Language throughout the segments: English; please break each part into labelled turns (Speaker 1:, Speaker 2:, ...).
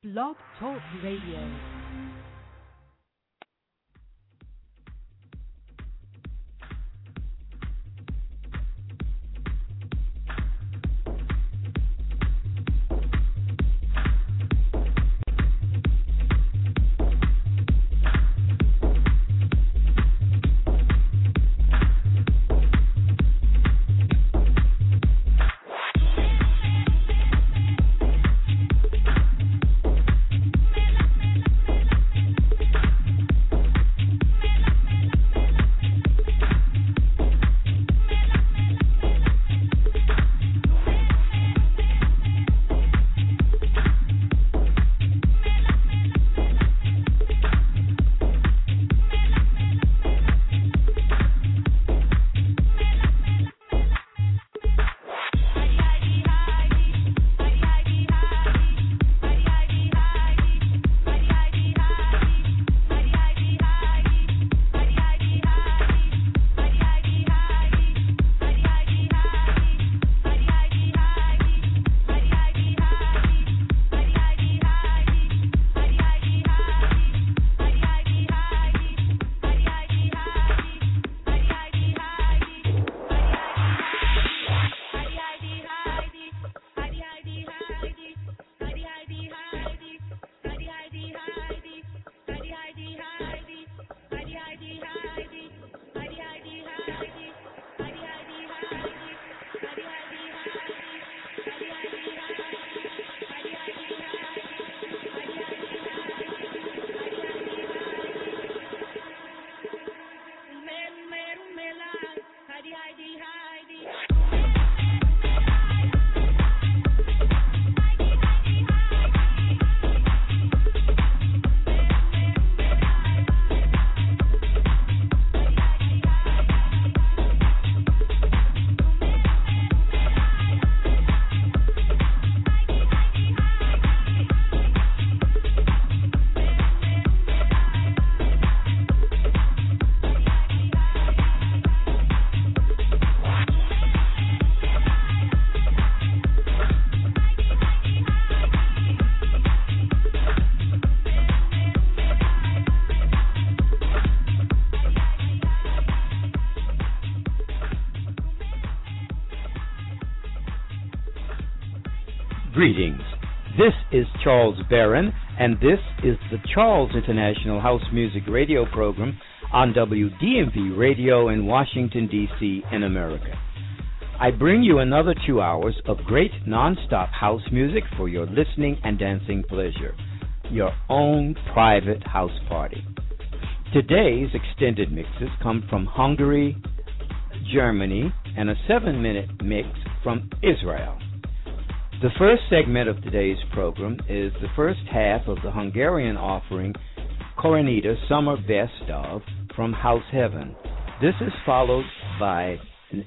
Speaker 1: Blog Talk Radio.
Speaker 2: Greetings. This is Charles Barron, and this is the Charles International House Music Radio Program on WDMV Radio in Washington, D.C. in America. I bring you another 2 hours of great non-stop house music for your listening and dancing pleasure, your own private house party. Today's extended mixes come from Hungary, Germany, and a 7-minute mix from Israel. The first segment of today's program is the first half of the Hungarian offering Koronita Summer Best Of from House Heaven. This is followed by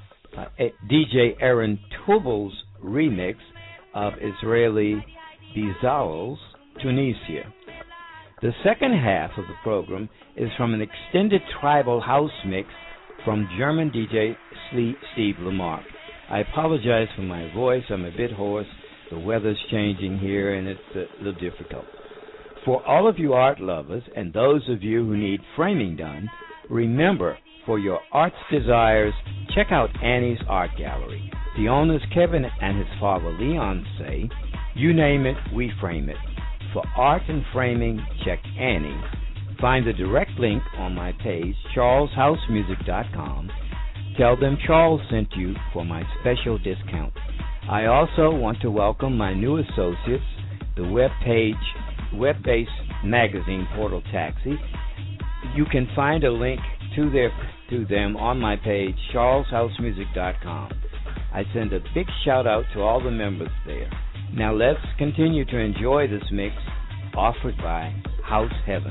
Speaker 2: DJ Aaron Tubal's remix of Israeli Bezalel's Tunisia. The second half of the program is from an extended tribal house mix from German DJ Steve Lamarck. I apologize for my voice. I'm a bit hoarse. The weather's changing here, and it's a little difficult. For all of you art lovers and those of you who need framing done, remember, for your arts desires, check out Annie's Art Gallery. The owners, Kevin and his father, Leon, say, you name it, we frame it. For art and framing, check Annie. Find the direct link on my page, charleshousemusic.com. Tell them Charles sent you for my special discount. I also want to welcome my new associates, the web-based magazine Portal Taxi. You can find a link to them on my page, charleshousemusic.com. I send a big shout-out to all the members there. Now let's continue to enjoy this mix offered by House Heaven.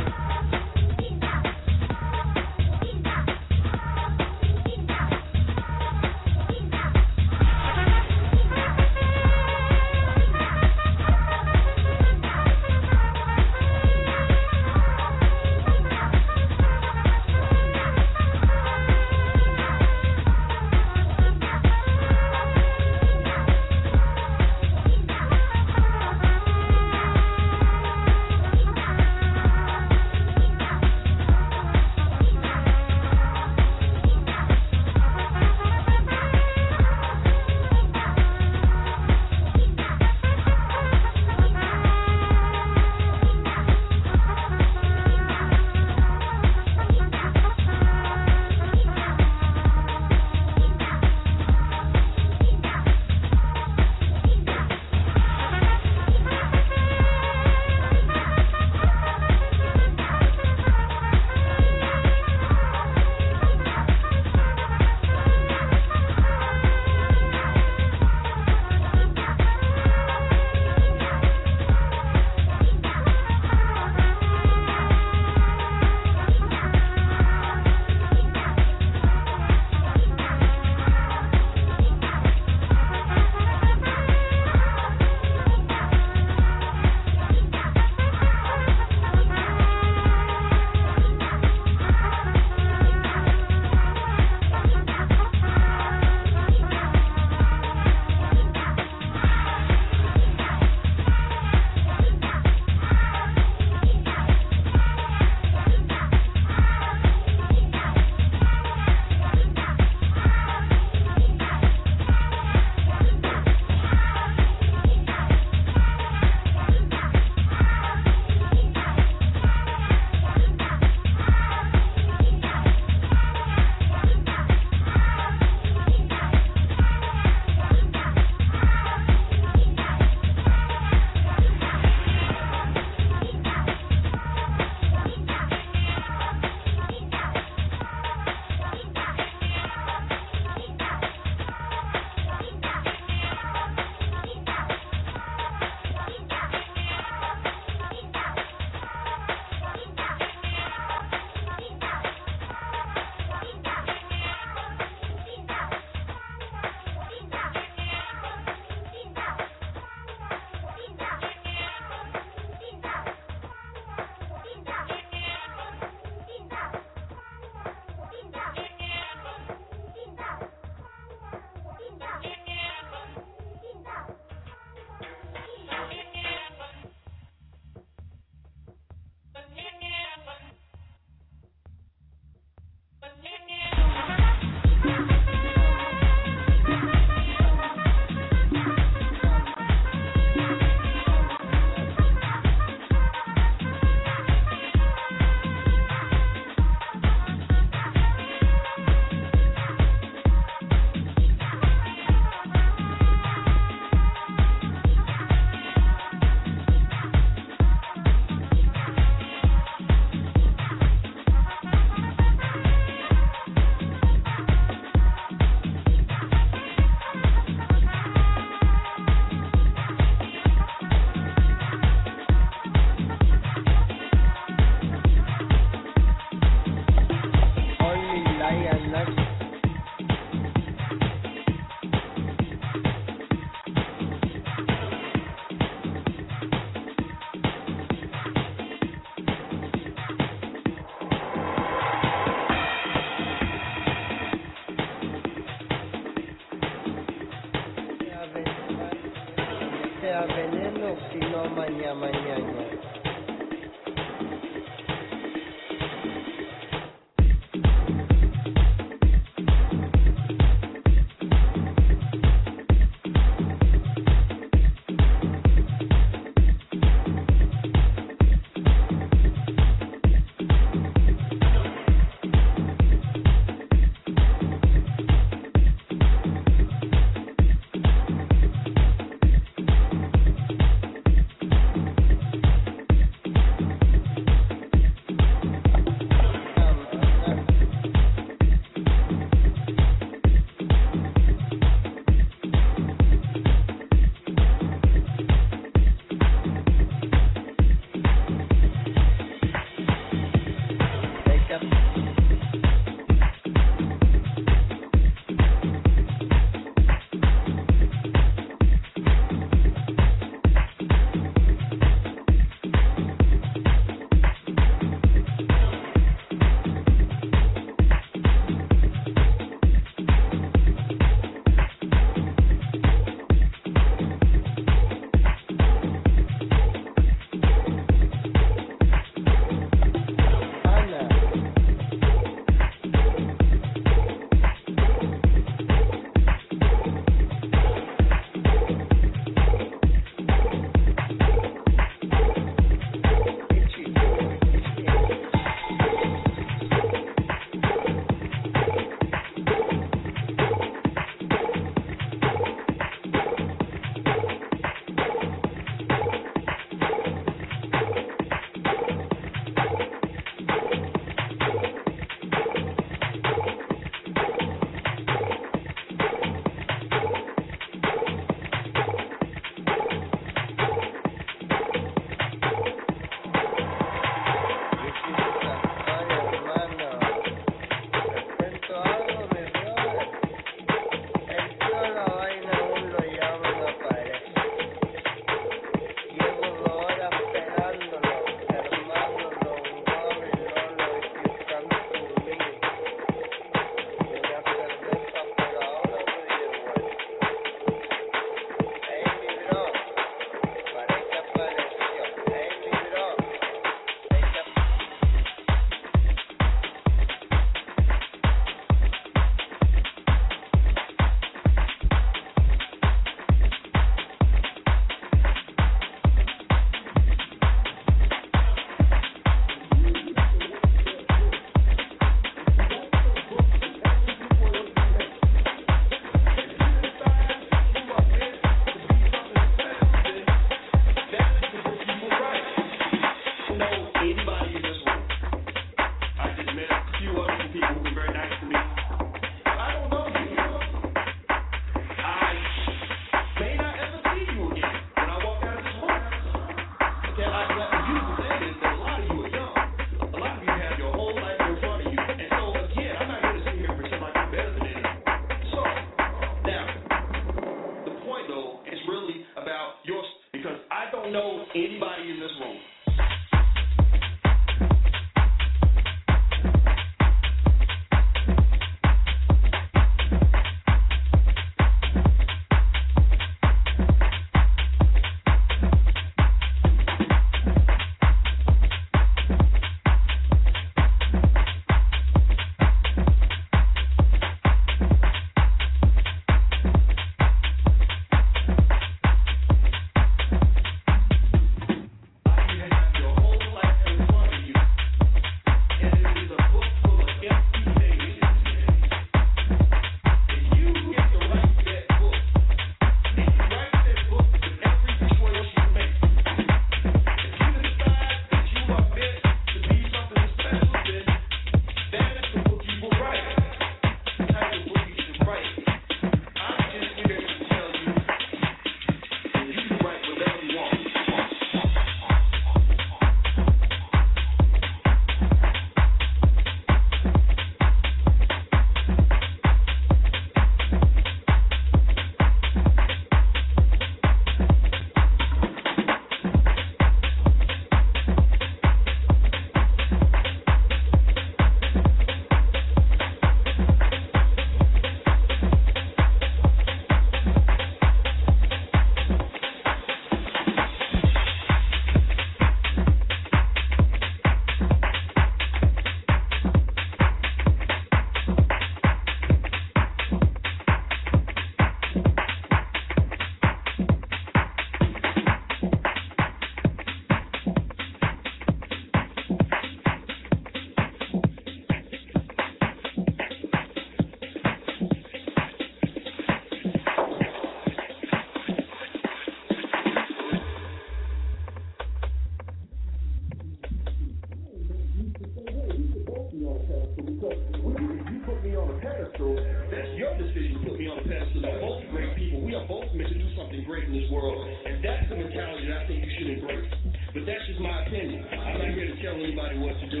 Speaker 3: Because if you put me on a pedestal, that's your decision to put me on a pedestal. We're both great people. We are both meant to do something great in this world. And that's the mentality that I think you should embrace. But that's just my opinion. I'm not here to tell anybody what to do.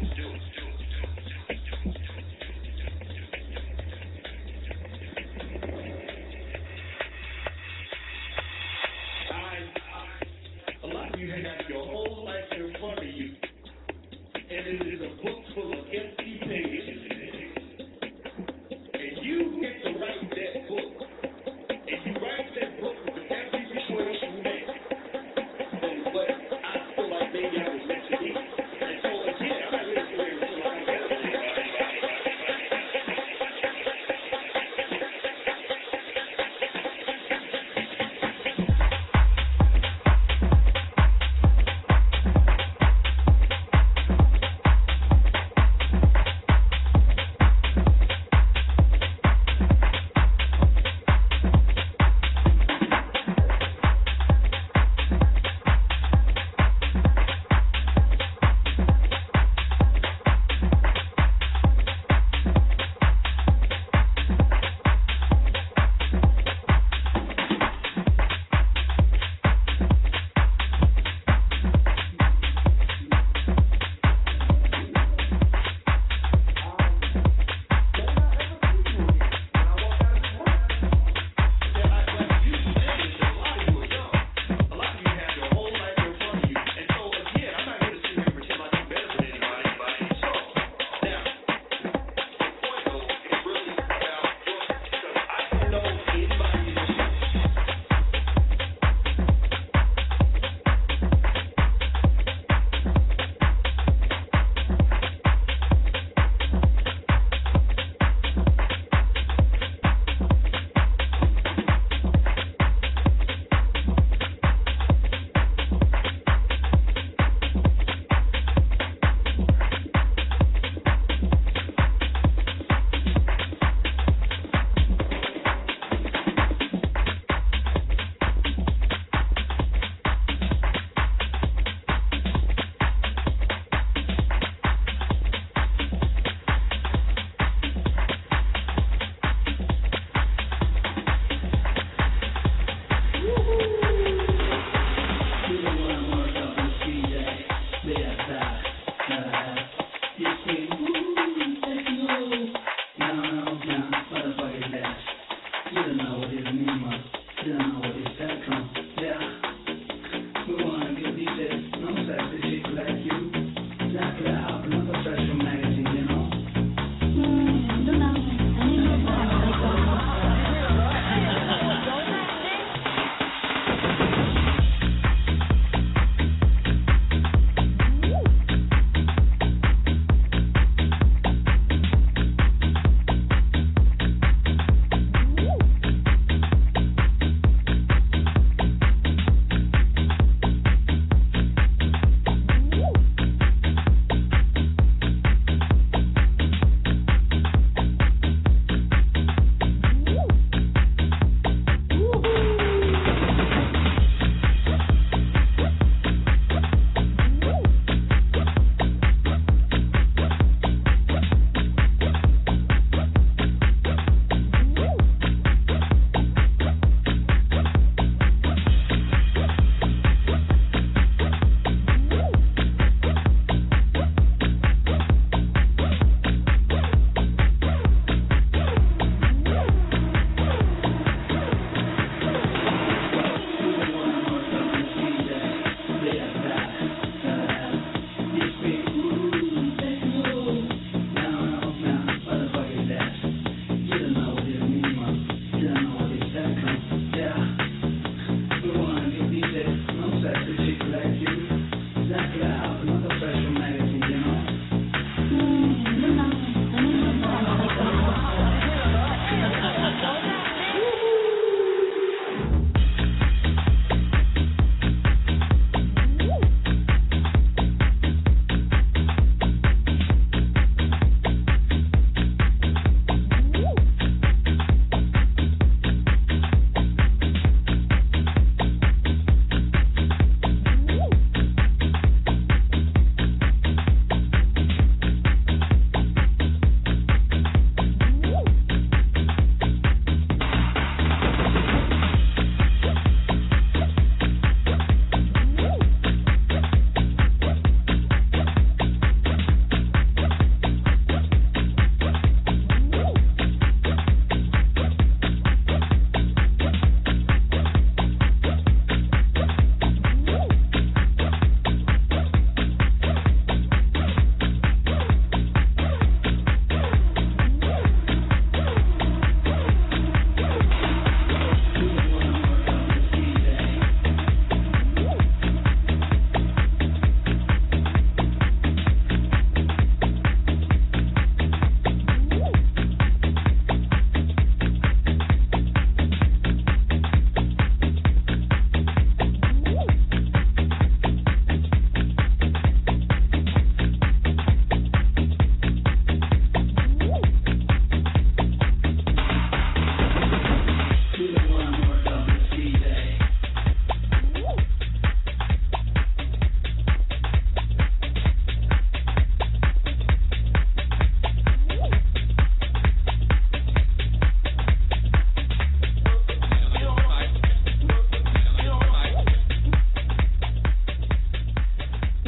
Speaker 3: A lot of you have your whole life in front of you. And it is a book full of empty pages. And you get to write that book. And you write that book with every situation you make. But I feel like maybe I was meant to be. And so again, I'm not here to say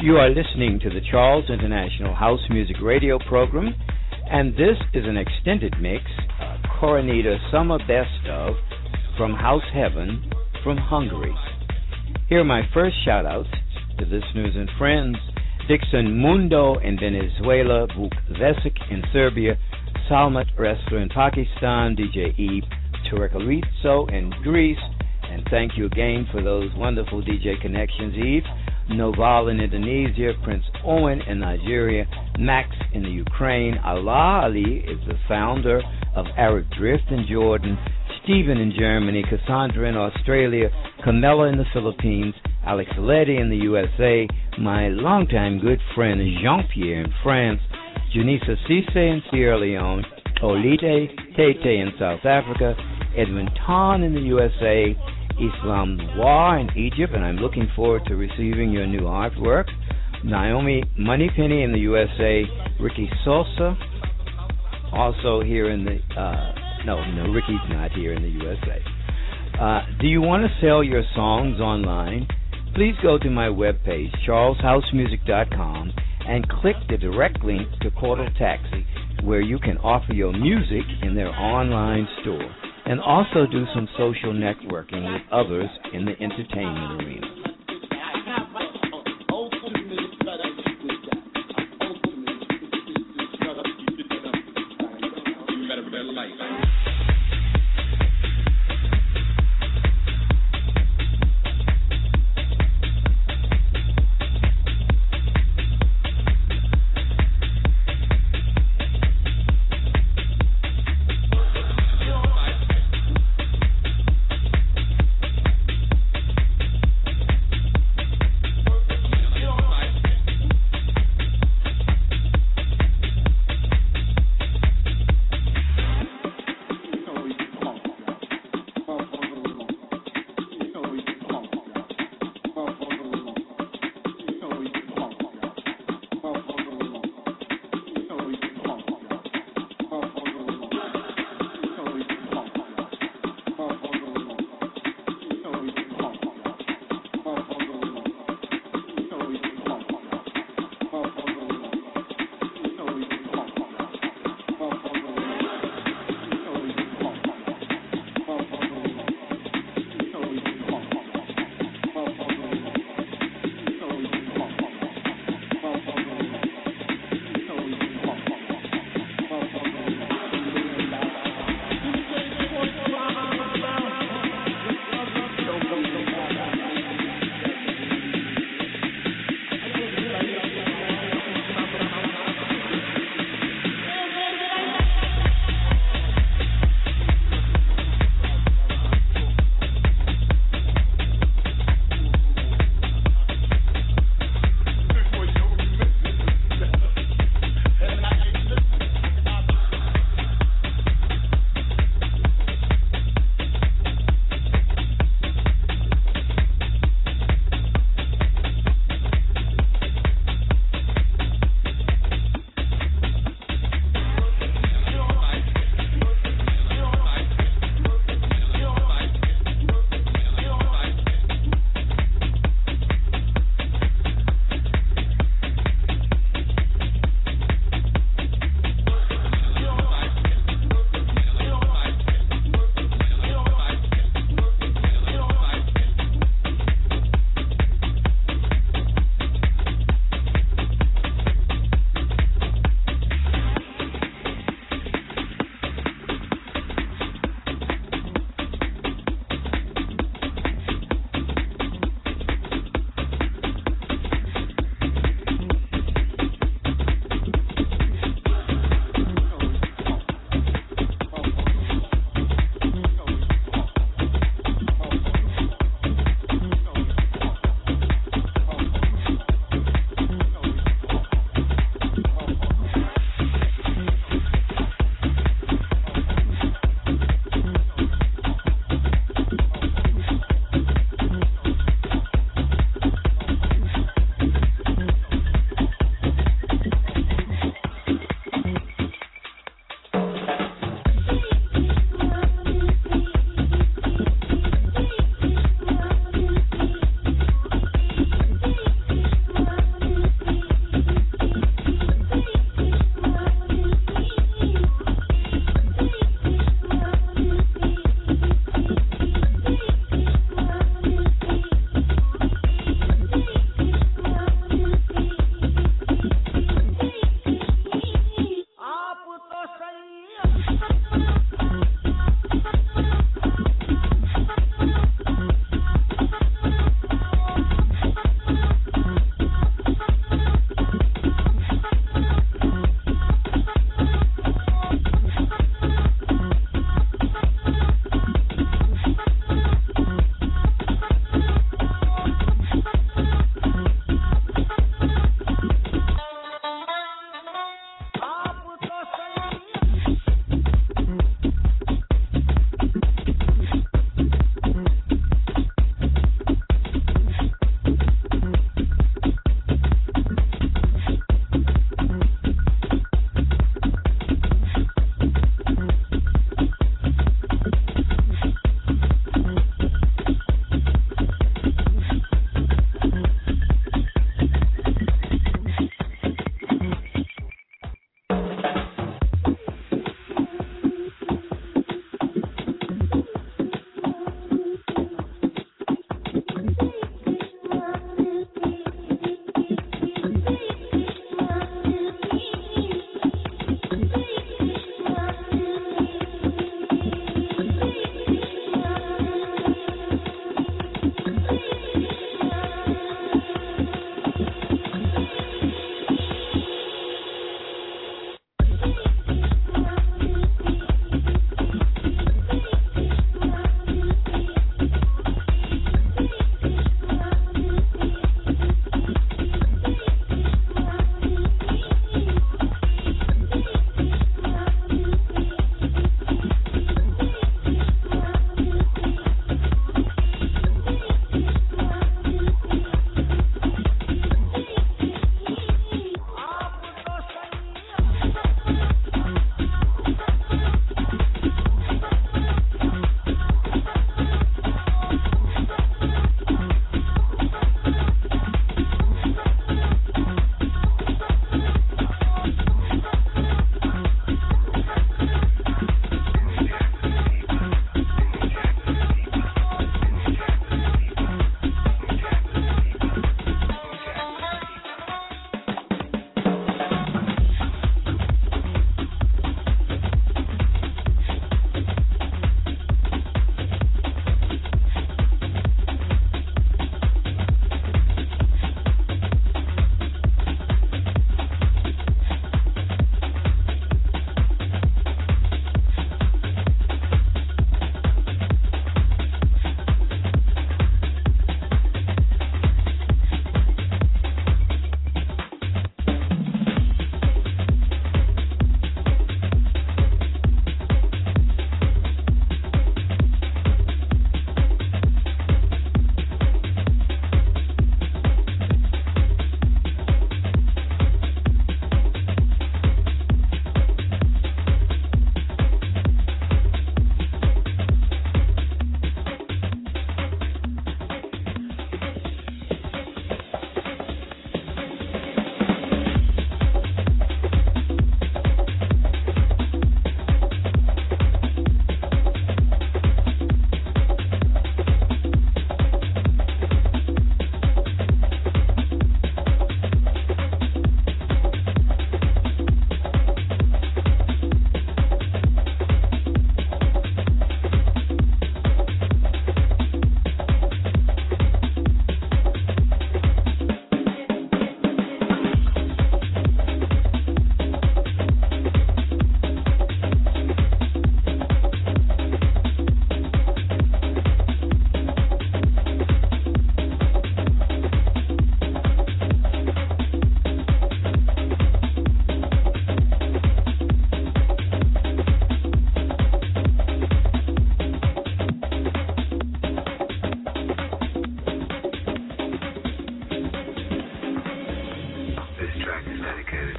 Speaker 2: You are listening to the Charles International House Music Radio program, and this is an extended mix, Coronita Summer Best of, from House Heaven from Hungary. Here are my first shout-outs to listeners and friends: Dixon Mundo in Venezuela, Vuk Vesik in Serbia, Salmat Wrestler in Pakistan, DJ Eve Turekalizo in Greece, and thank you again for those wonderful DJ connections, Eve. Noval in Indonesia, Prince Owen in Nigeria, Max in the Ukraine, Allah Ali is the founder of Arab Drift in Jordan, Stephen in Germany, Cassandra in Australia, Camilla in the Philippines, Alex Letty in the USA, my longtime good friend Jean-Pierre in France, Janissa Cisse in Sierra Leone, Olite Tete in South Africa, Edwin Tan in the USA, Islam Noir in Egypt, and I'm looking forward to receiving your new artwork. Naomi Moneypenny in the USA, Ricky Sosa, also here in the, no, Ricky's not here in the USA. Do you want to sell your songs online? Please go to my webpage, charleshousemusic.com, and click the direct link to Portal Taxi, where you can offer your music in their online store, and also do some social networking with others in the entertainment arena.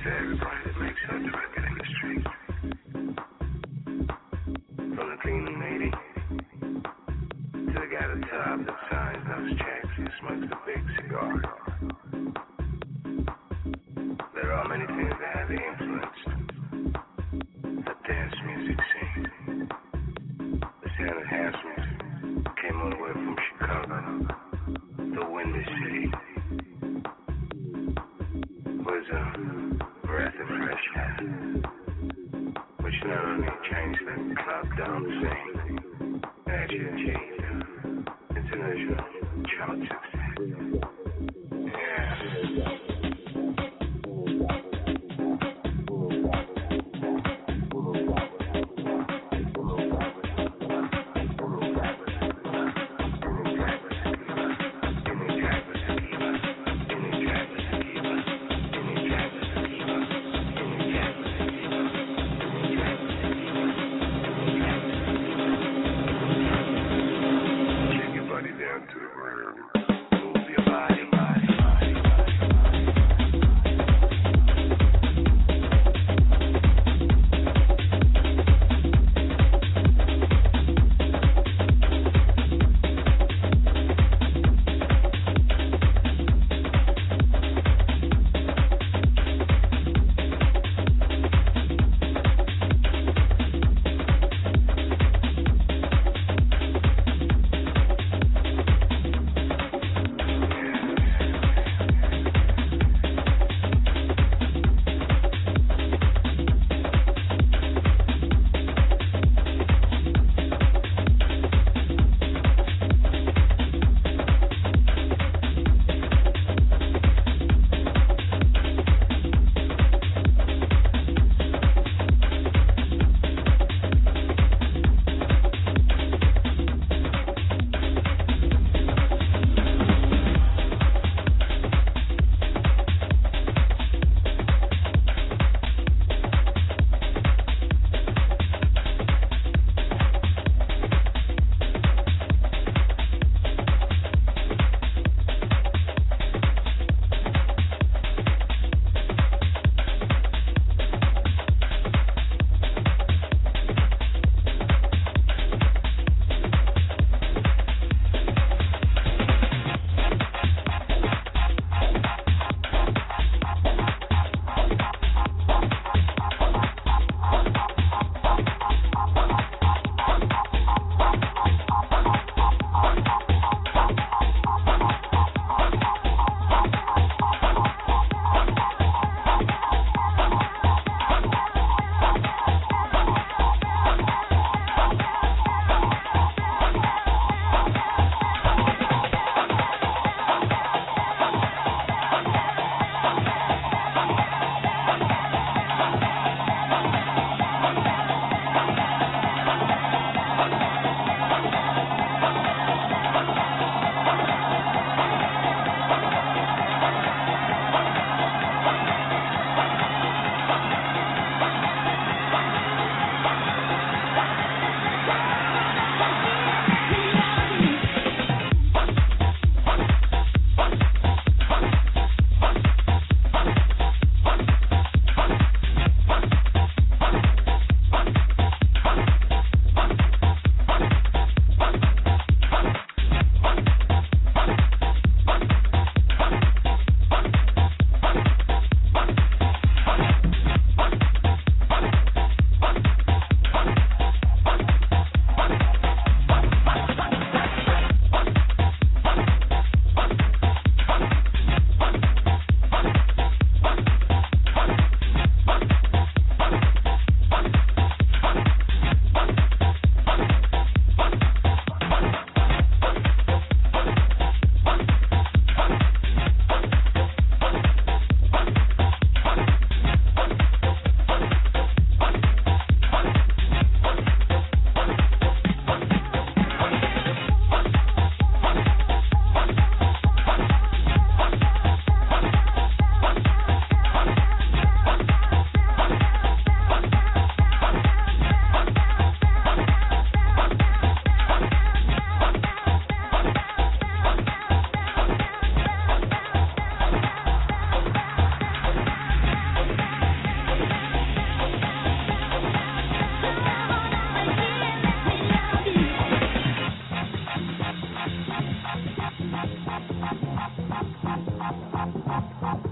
Speaker 4: to everybody that makes such record industry. From the cleaning lady to the guy at the top that signs those checks and smokes the big cigar. There are many things that have influenced the dance music scene. The sound of house music came all the way from Chicago, the Windy City. Was a breath of fresh air, which not only changed the club dance scene, it actually achieved international chart success. Yeah.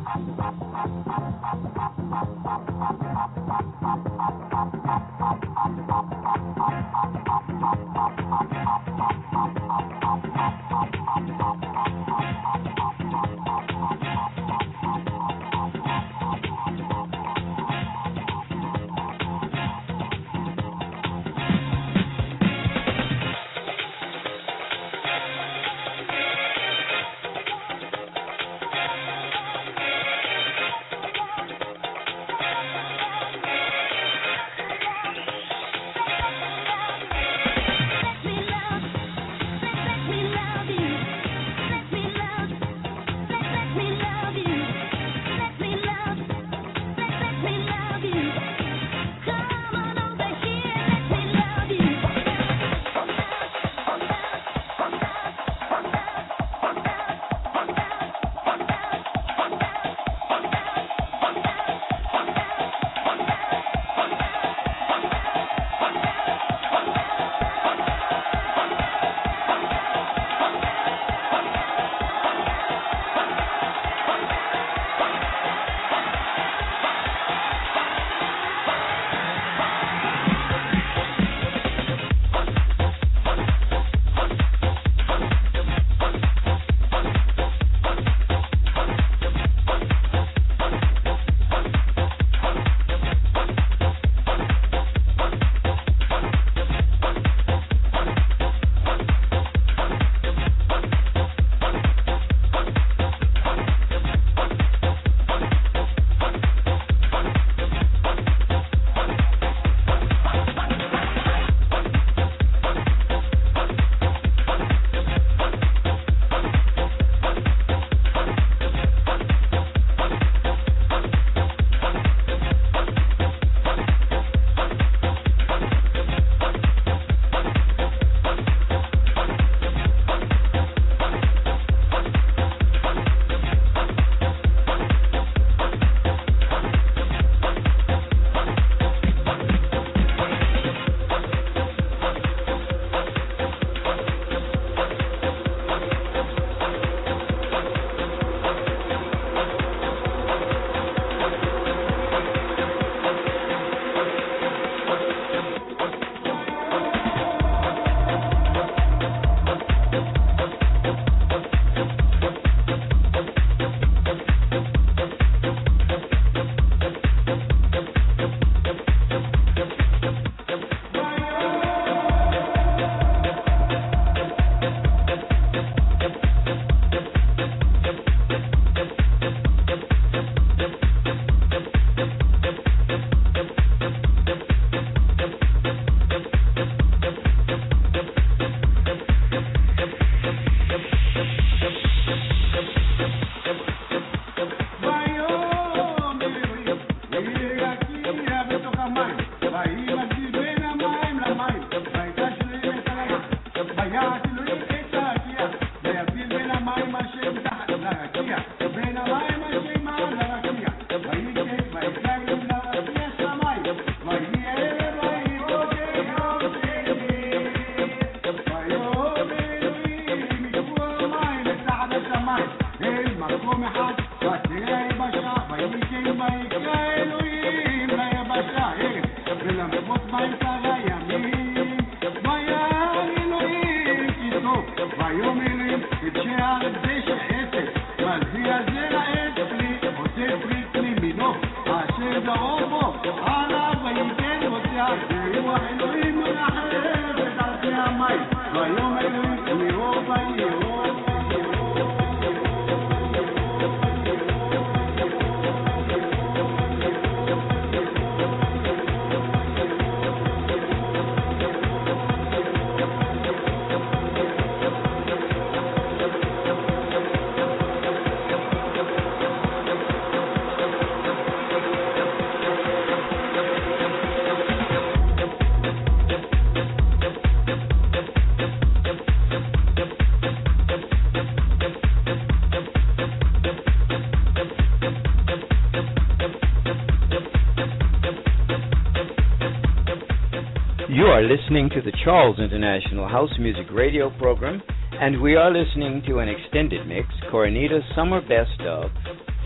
Speaker 2: You are listening to the Charles International House Music Radio program, and we are listening to an extended mix, Coronita's Summer Best of,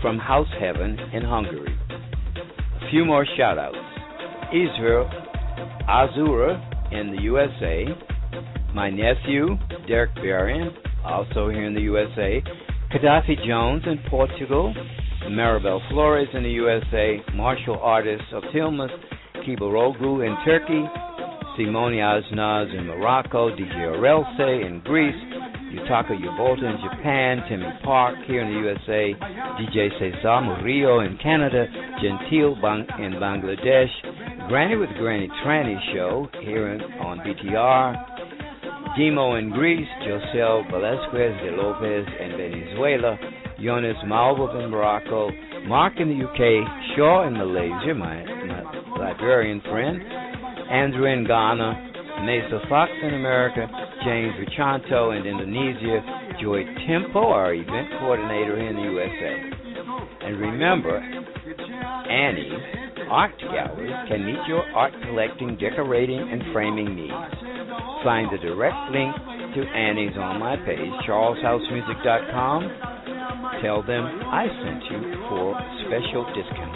Speaker 2: from House Heaven in Hungary. A few more shout-outs. Israel Azura in the USA. My nephew, Derek Berrien, also here in the USA. Gaddafi Jones in Portugal. Maribel Flores in the USA. Martial artist of Tilmas Kibarogu in Turkey. Simone Aznaz in Morocco. DJ Orelse in Greece. Yutaka Yubota in Japan. Timmy Park here in the USA. DJ Cesar Murillo in Canada. Gentile in Bangladesh. Granny with Granny Tranny show here on BTR. Demo in Greece. Josel Velasquez de Lopez in Venezuela. Jonas Malbov in Morocco. Mark in the UK. Shaw in Malaysia, my Liberian friend. Andrew in Ghana. Mesa Fox in America. James Richanto in Indonesia. Joy Tempo, our event coordinator here in the USA. And remember, Annie's Art Gallery can meet your art collecting, decorating, and framing needs. Find the direct link to Annie's on my page, charleshousemusic.com. Tell them I sent you for a special discount.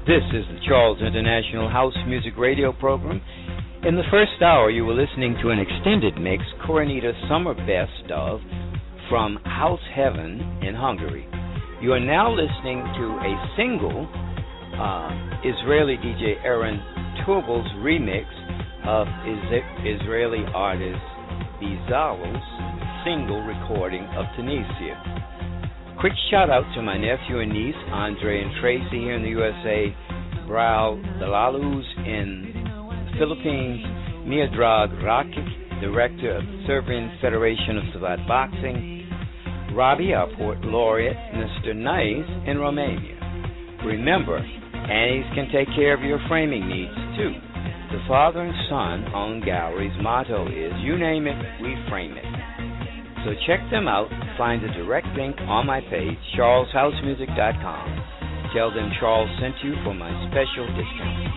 Speaker 2: This is the Charles International House Music Radio program. In the first hour, you were listening to an extended mix, Coronita Summer Best of, from House Heaven in Hungary. You are now listening to a single, Israeli DJ Aaron Turbel's remix of Israeli artist Bezalel's single recording of Tunisia. Quick shout out to my nephew and niece, Andre and Tracy here in the USA, Brau Dalaluz in the Philippines, Miodrag Rakic, director of the Serbian Federation of Savate Boxing, Robbie, our port laureate, Mr. Nice in Romania. Remember, Annie's can take care of your framing needs too. The father and son owned gallery's motto is, you name it, we frame it. So check them out. Find a direct link on my page, charleshousemusic.com. Tell them Charles sent you for my special discount.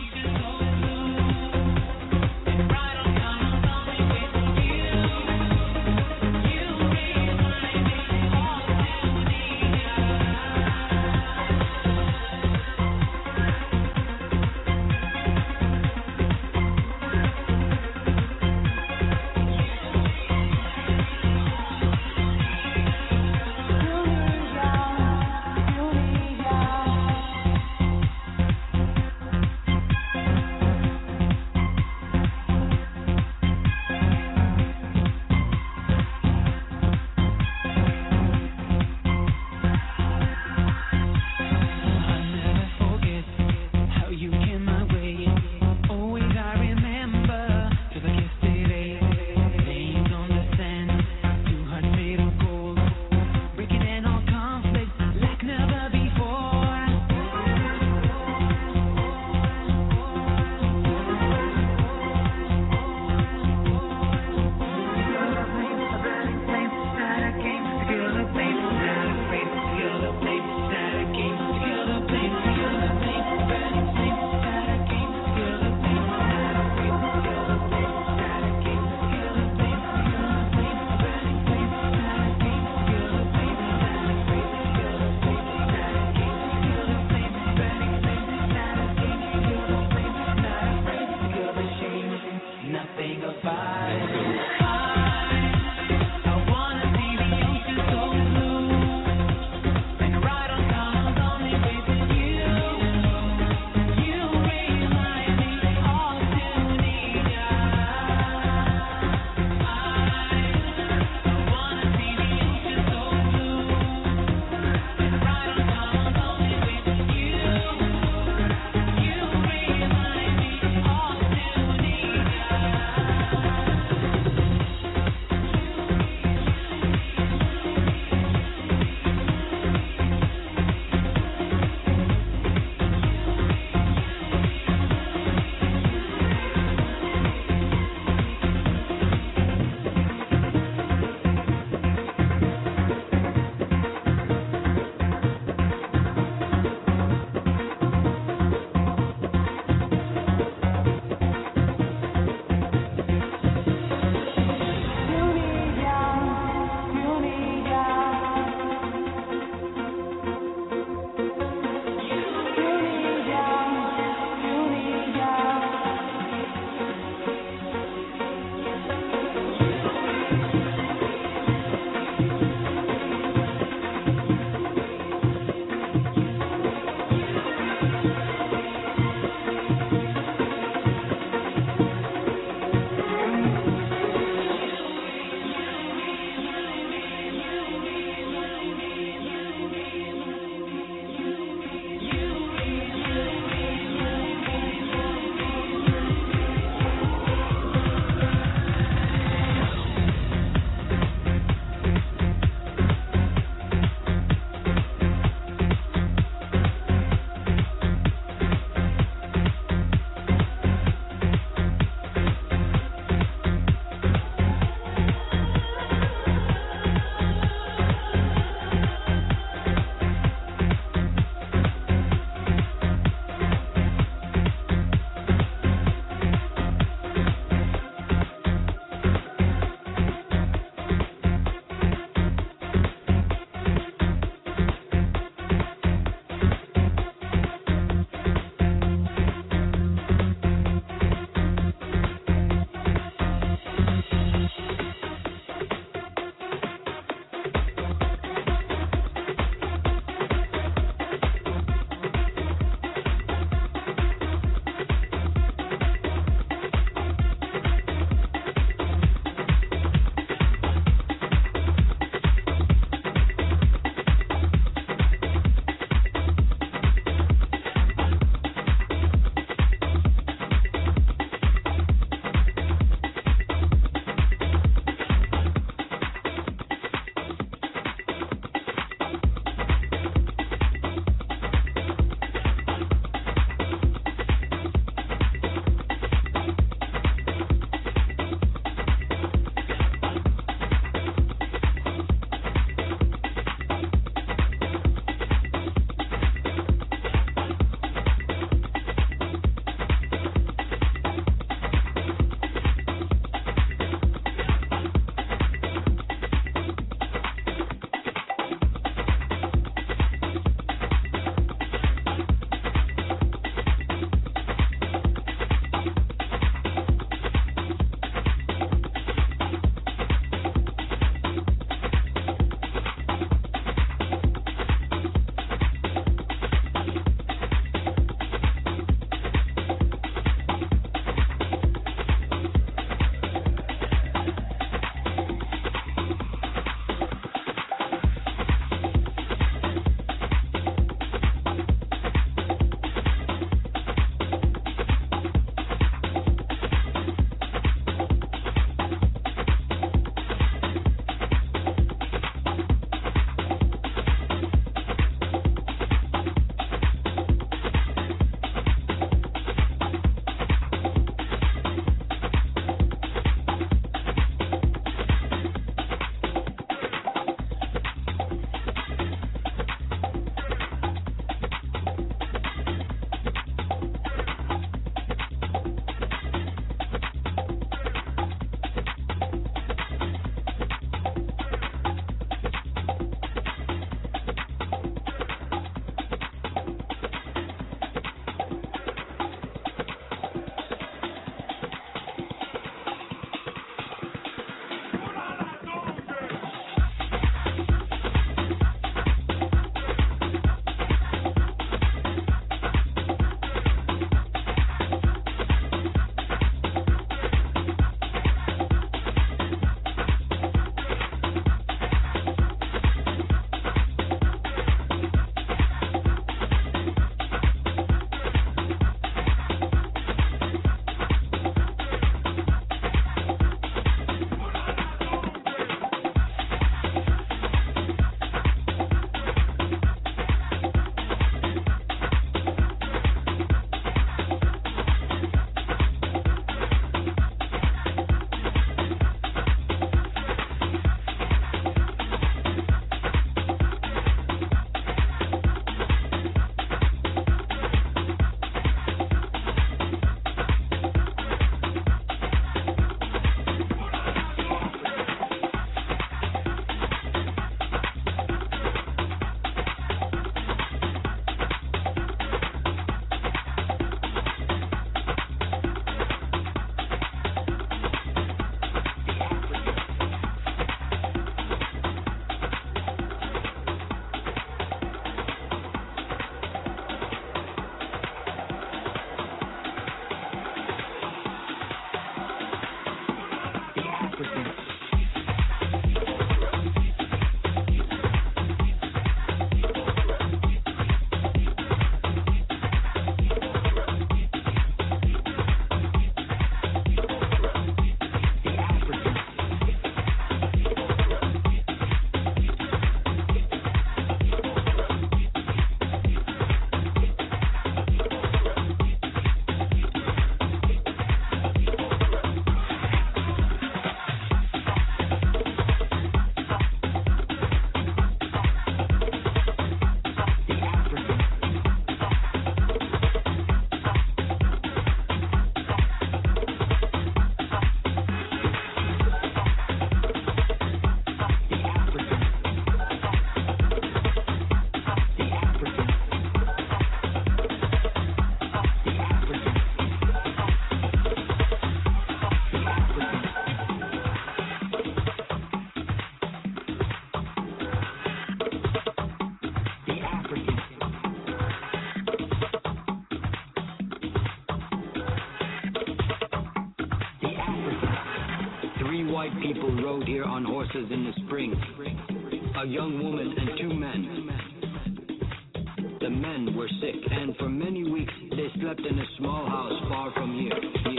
Speaker 5: rode here on horses in the spring. A young woman and two men. The men were sick, and for many weeks they slept in a small house far from here.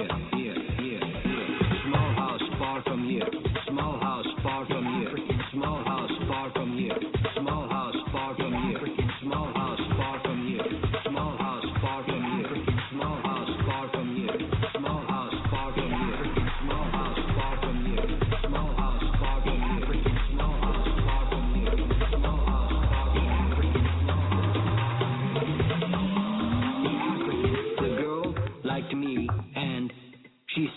Speaker 5: Small house far from here. Small house far from here. Small house far from here. Small house far from here. Small house far from here. Small house far from here. Small house far from here. Small house far from here. Small house far from here. Small house far from here. Small house far from here. Small house far from here. The girl liked me, and she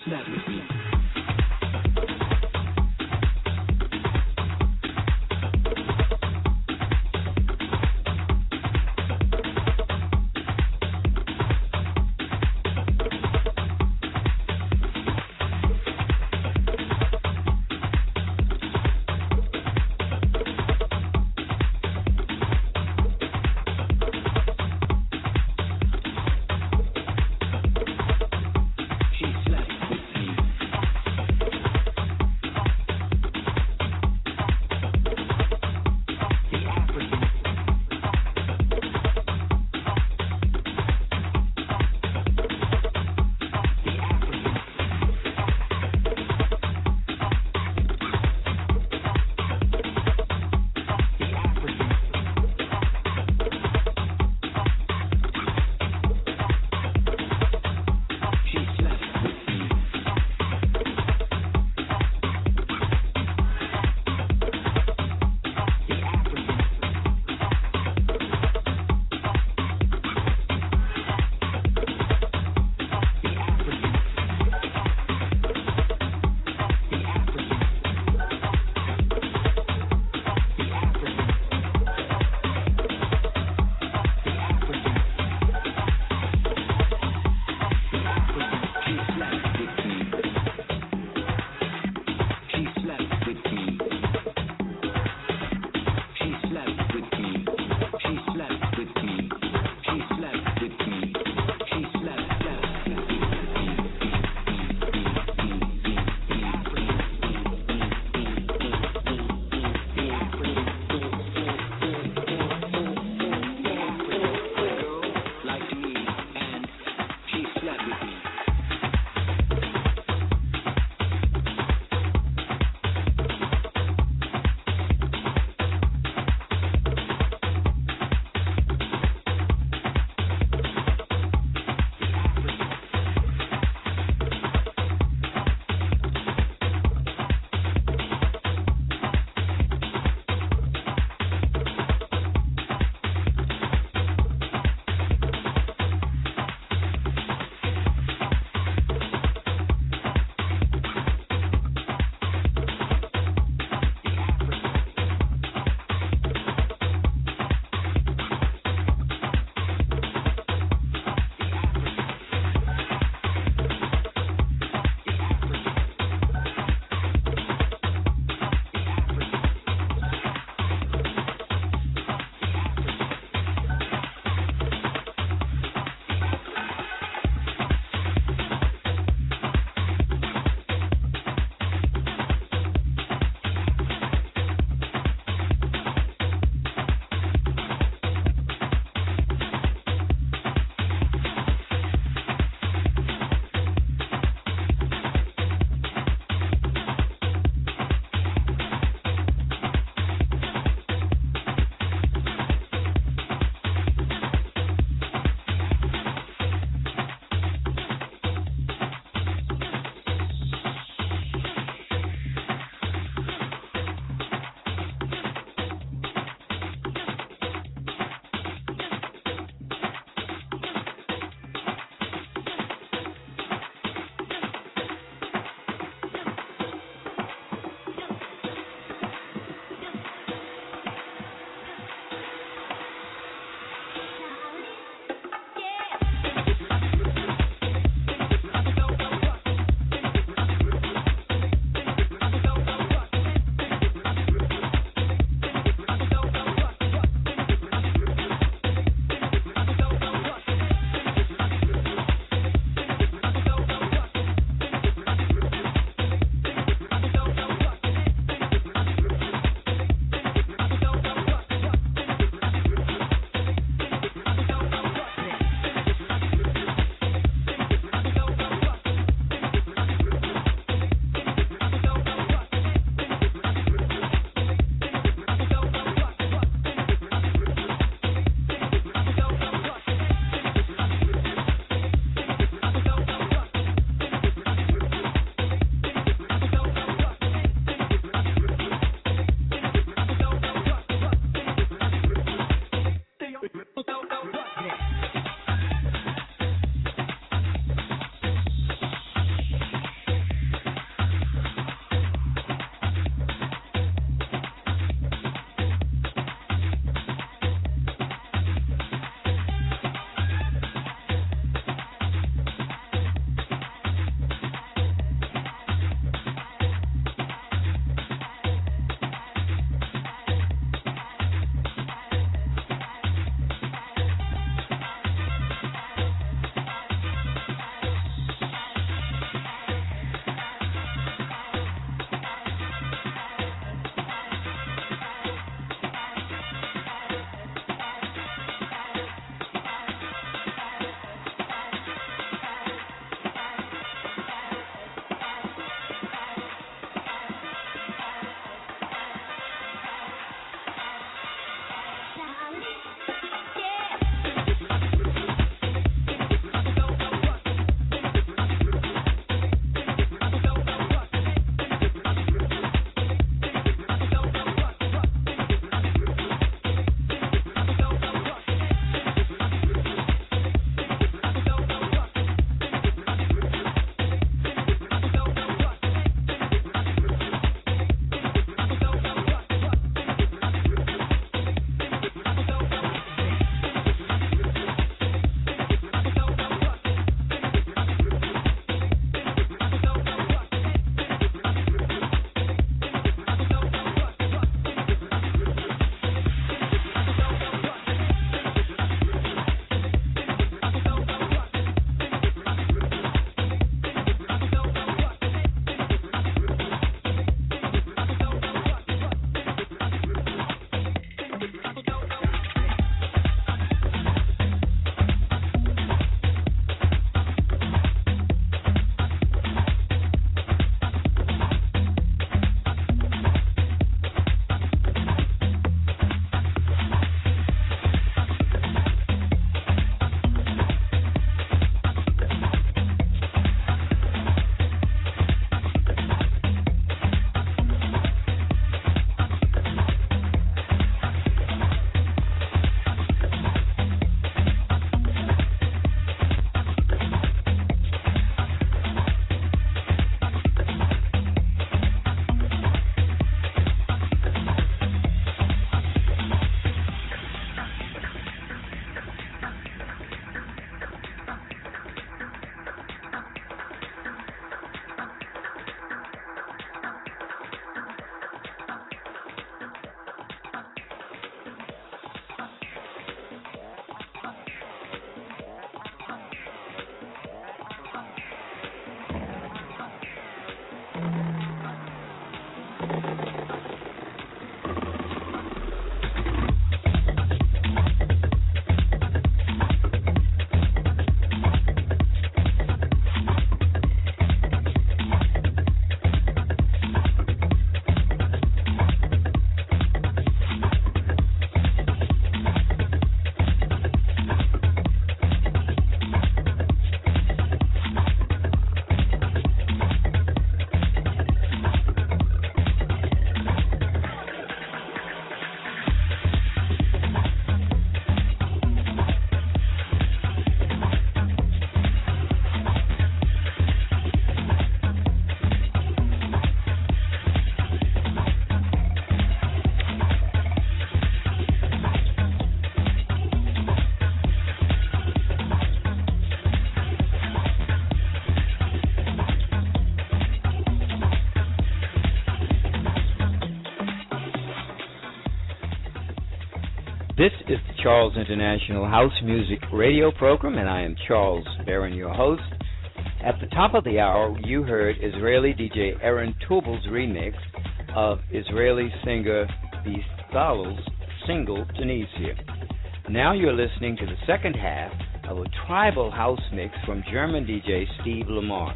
Speaker 2: This is the Charles International House Music Radio Program, and I am Charles Barron, your host. At the top of the hour, you heard Israeli DJ Aaron Tubal's remix of Israeli singer Bezalel's single, Tunisia. Now you're listening to the second half of a tribal house mix from German DJ Steve Lamar.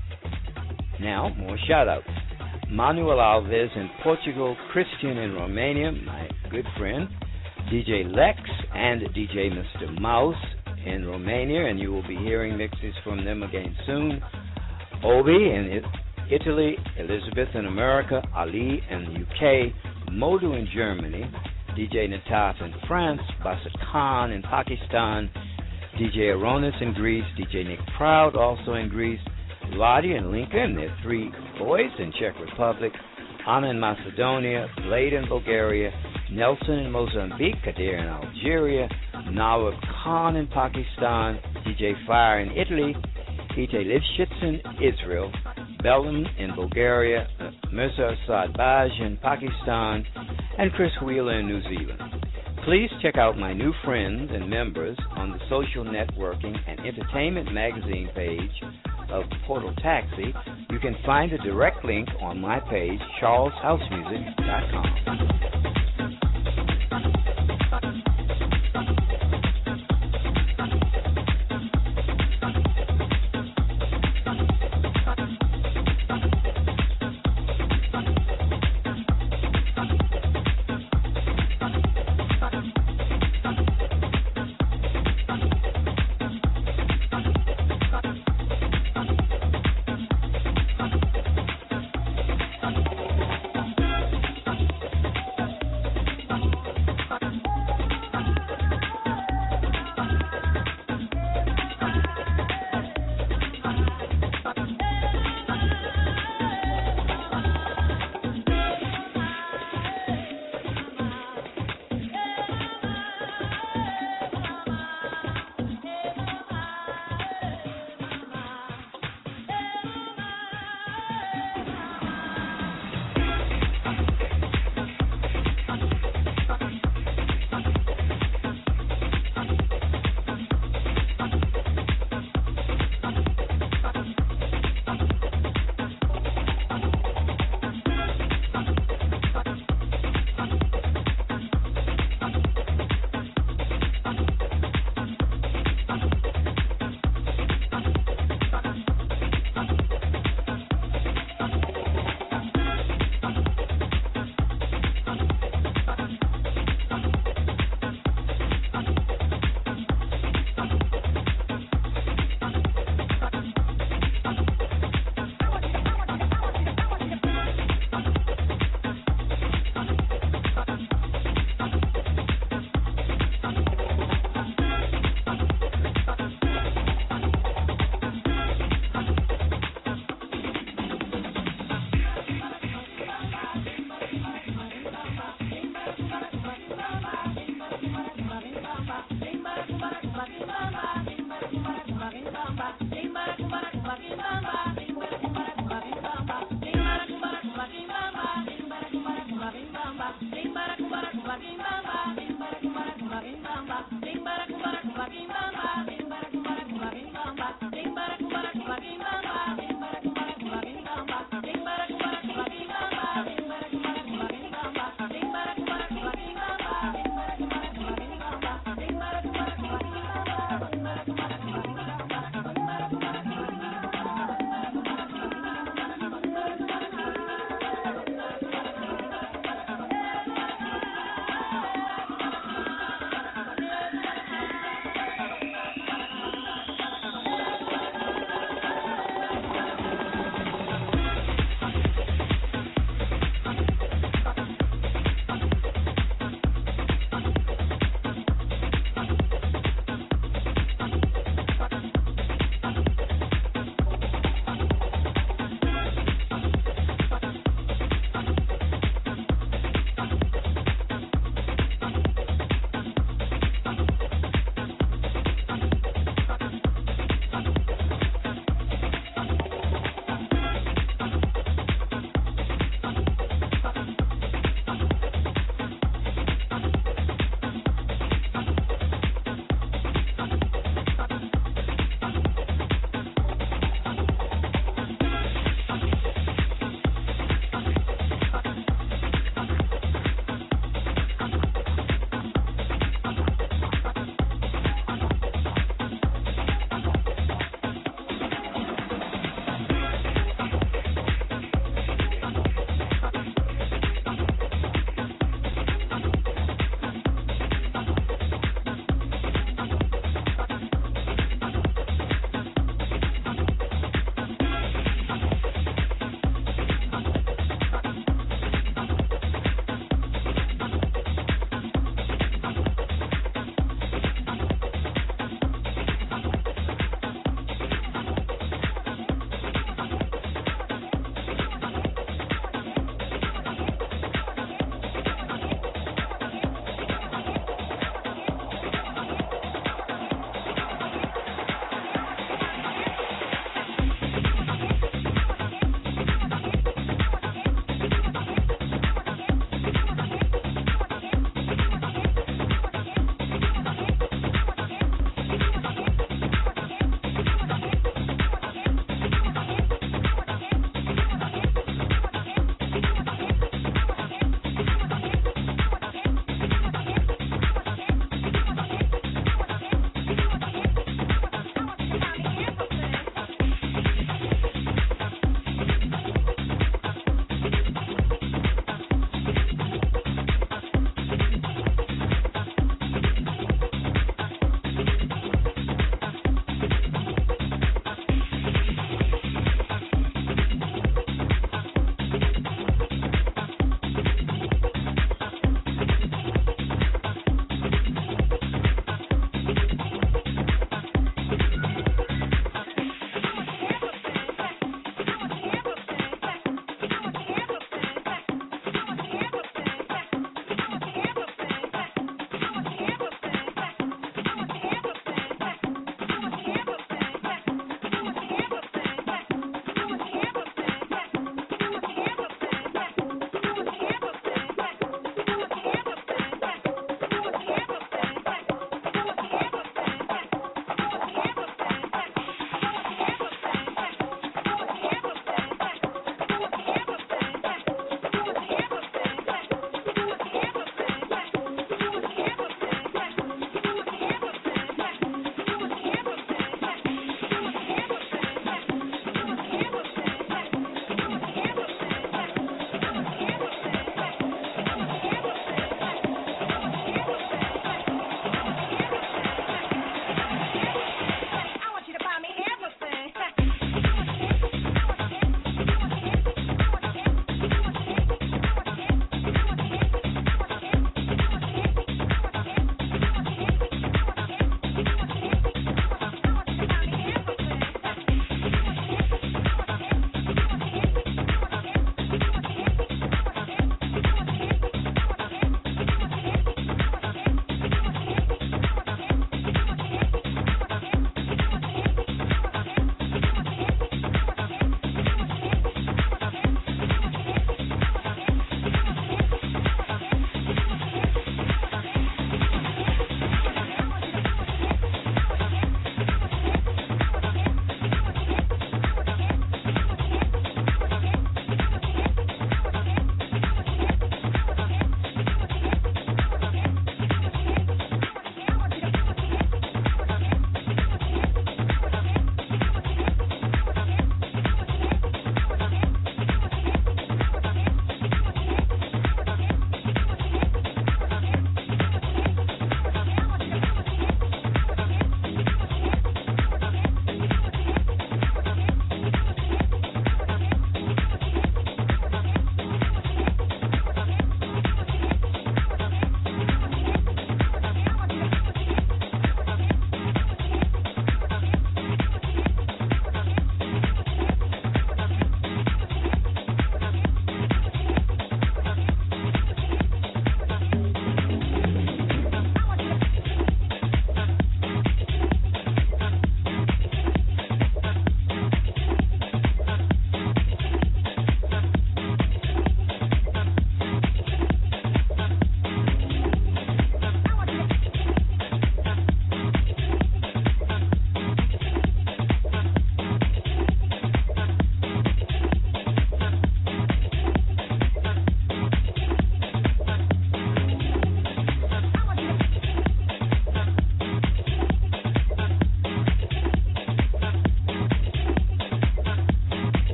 Speaker 2: Now, more shout-outs. Manuel Alves in Portugal, Christian in Romania, my good friend, DJ Lex and DJ Mr. Mouse in Romania, and you will be hearing mixes from them again soon. Obi in Italy, Elizabeth in America, Ali in the UK, Modu in Germany, DJ Nataf in France, Basset Khan in Pakistan, DJ Aronis in Greece, DJ Nick Proud also in Greece, Ladi and Lincoln, their three boys in Czech Republic, Anna in Macedonia, Blade in Bulgaria, Nelson in Mozambique, Kadir in Algeria, Nawab Khan in Pakistan, DJ Fire in Italy, Ite Lifshitz in Israel, Bellum in Bulgaria, Mirza Assad Baj in Pakistan, and Chris Wheeler in New Zealand. Please check out my new friends and members on the social networking and entertainment magazine page of Portal Taxi. You can find a direct link on my page, charleshousemusic.com.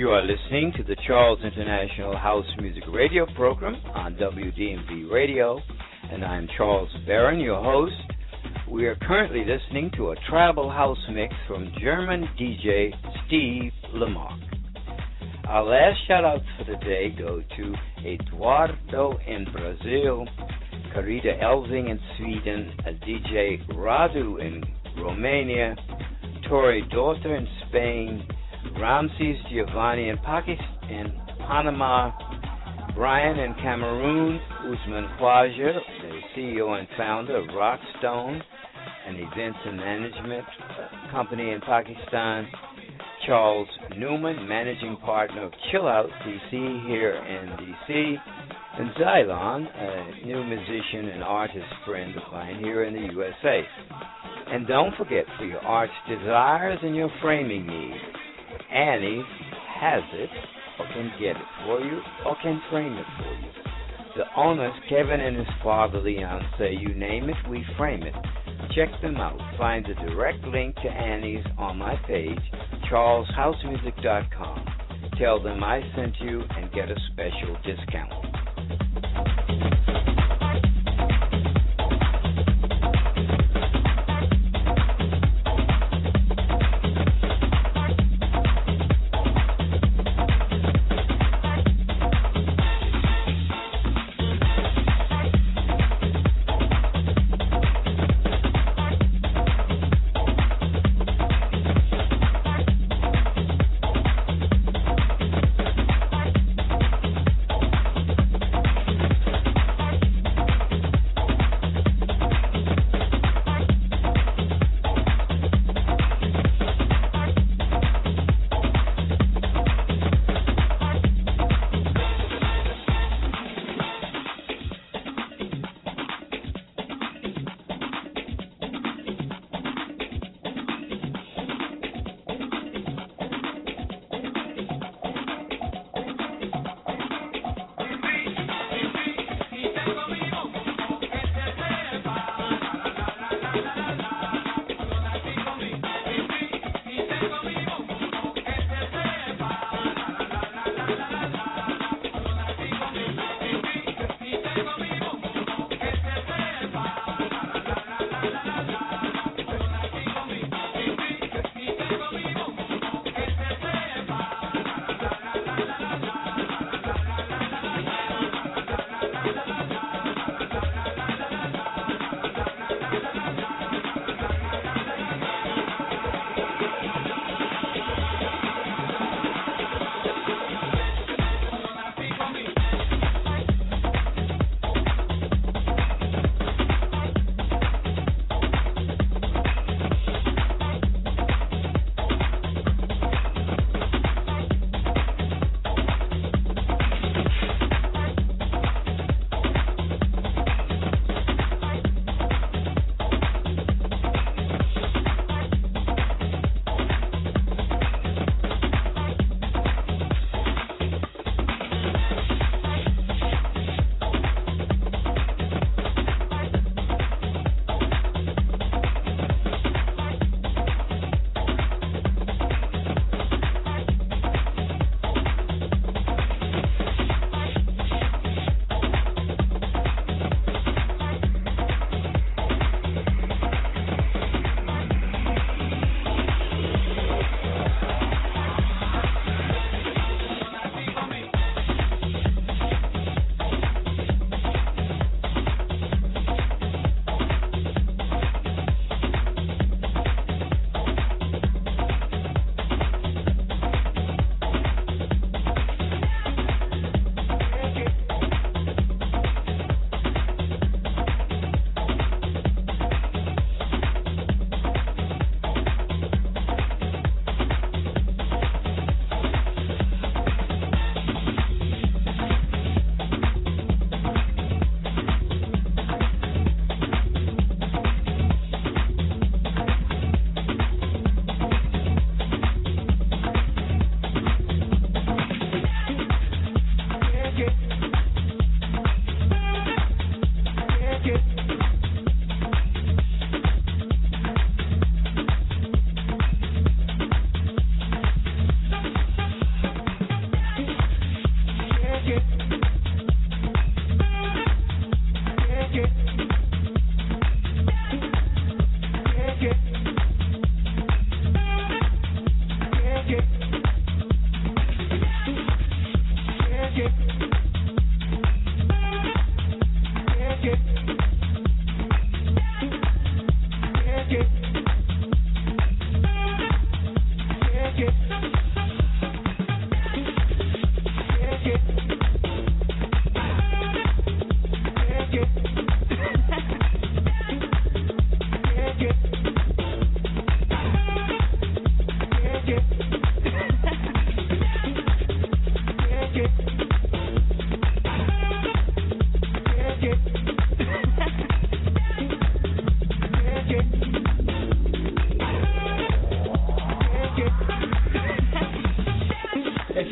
Speaker 2: You are listening to the Charles International House Music Radio program on WDMV Radio, and I'm Charles Barron, your host. We are currently listening to a tribal house mix from German DJ Steve Lamarck. Our last shout-outs for the day go to Eduardo in Brazil, Carita Elving in Sweden, DJ Radu in Romania, Tori Daughter in Spain, Ramses Giovanni in Pakistan, in Panama, Brian in Cameroon, Usman Khwaja, the CEO and founder of Rockstone, an events and management company in Pakistan, Charles Newman, managing partner of Chill Out DC here in DC, and Xylon, a new musician and artist friend of mine here in the USA. And don't forget, for your art's desires and your framing needs, Annie has it, or can get it for you, or can frame it for you. The owners, Kevin and his father, Leon, say, you name it, we frame it. Check them out. Find the direct link to Annie's on my page, charleshousemusic.com. Tell them I sent you and get a special discount.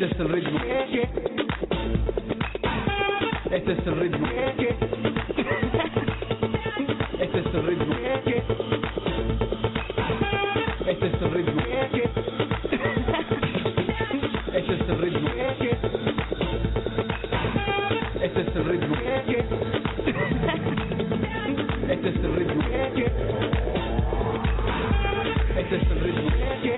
Speaker 6: Este es el ritmo. Este es el ritmo. Este es el ritmo. Este es el ritmo. Este es el ritmo. Este es el ritmo. Este es el ritmo. Este es el ritmo.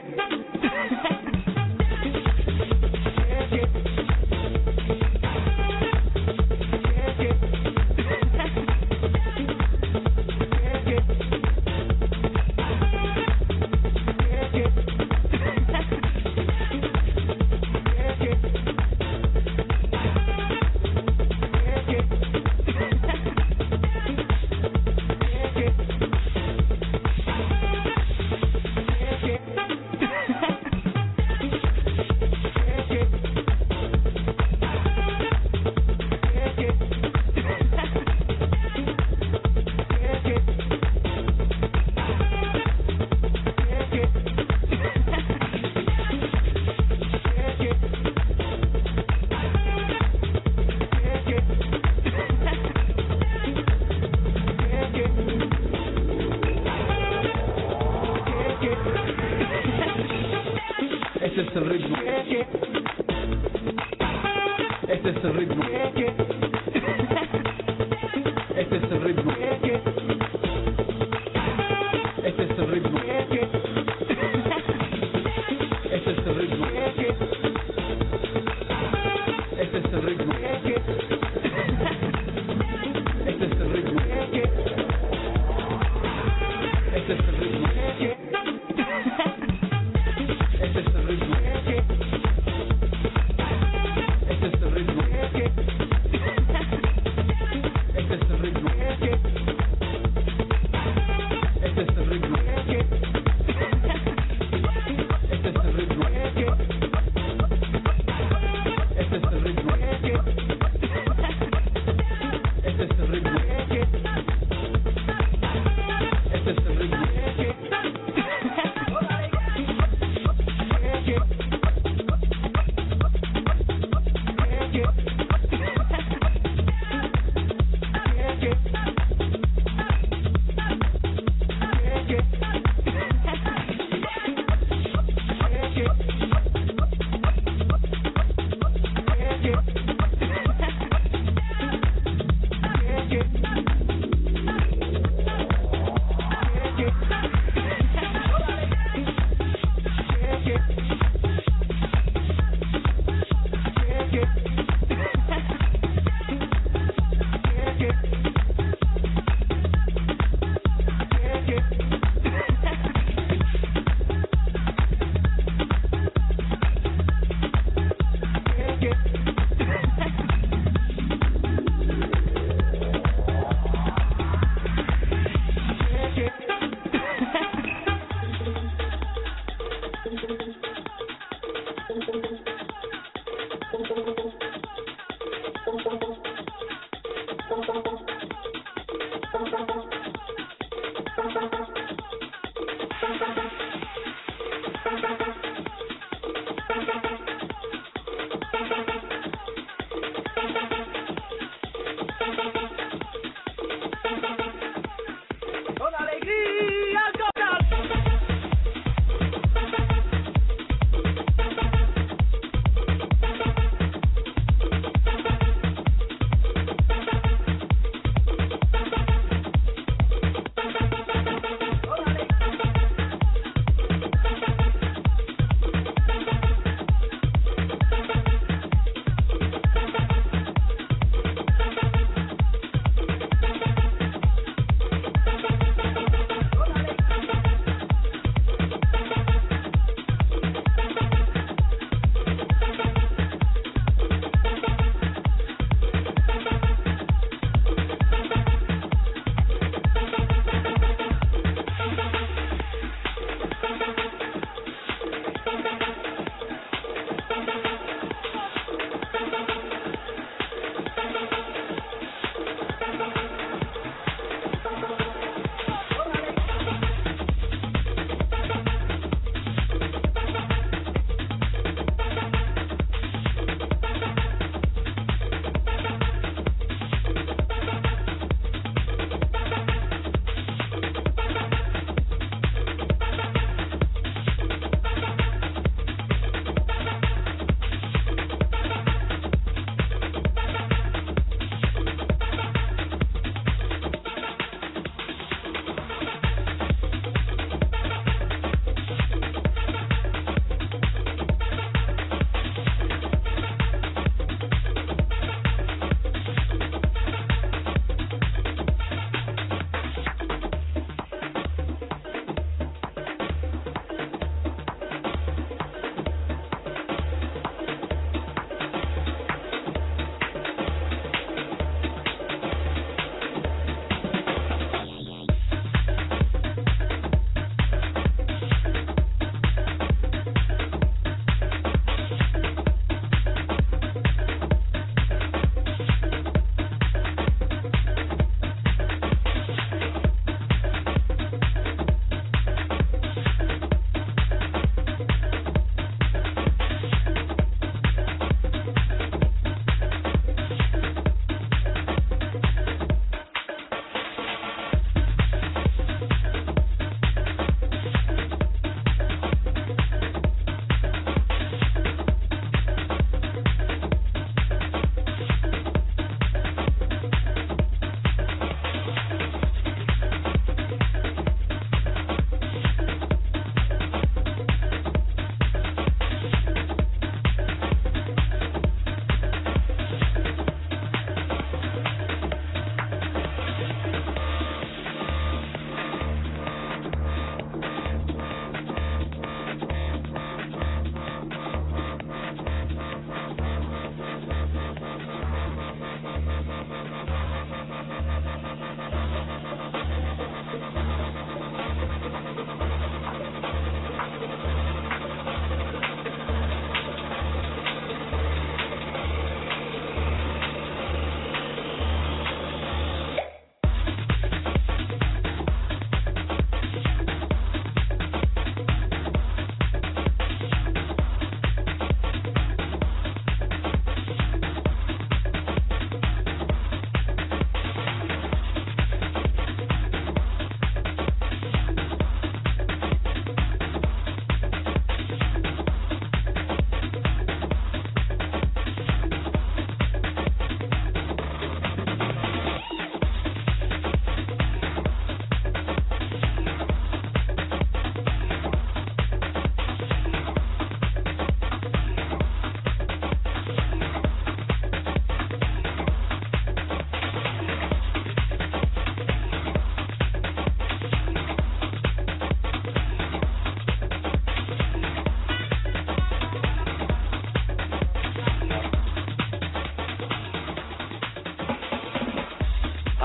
Speaker 6: Este es el ritmo. Este es el ritmo. Este es el ritmo. Este es el ritmo. Este es el ritmo. Este es el ritmo. Este es el ritmo. Este es el ritmo. Este es el ritmo.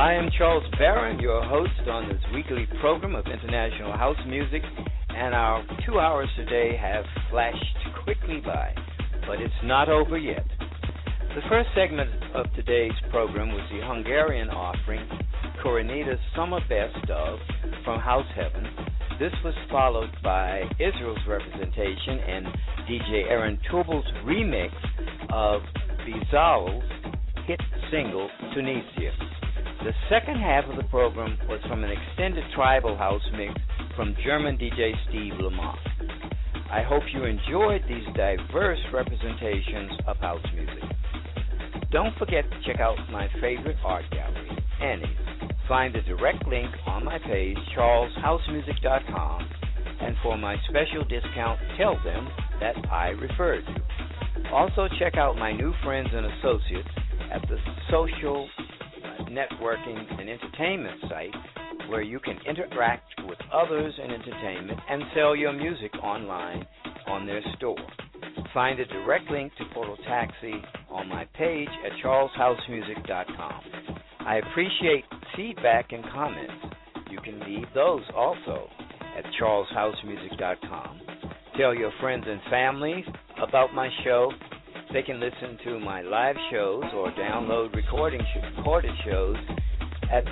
Speaker 2: I am Charles Barron, your host on this weekly program of international house music, and our 2 hours today have flashed quickly by, but it's not over yet. The first segment of today's program was the Hungarian offering, Koronita's Summer Best Of from House Heaven. This was followed by Israel's representation and DJ Aaron Turbel's remix of Bizarre's hit single, Tunisia. The second half of the program was from an extended tribal house mix from German DJ Steve Lamont. I hope you enjoyed these diverse representations of house music. Don't forget to check out my favorite art gallery, Annie's. Find the direct link on my page, charleshousemusic.com, and for my special discount, tell them that I referred you. Also, check out my new friends and associates at the social networking and entertainment site where you can interact with others in entertainment and sell your music online on their store. Find a direct link to Portal Taxi on my page at charleshousemusic.com. I appreciate feedback and comments. You can leave those also at charleshousemusic.com. Tell your friends and families about my show. They can listen to my live shows or download recorded shows at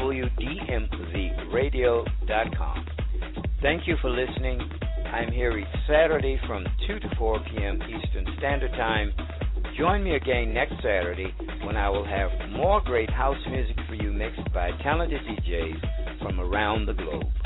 Speaker 2: wdmvradio.com. Thank you for listening. I'm here each Saturday from 2 to 4 p.m. Eastern Standard Time. Join me again next Saturday when I will have more great house music for you mixed by talented DJs from around the globe.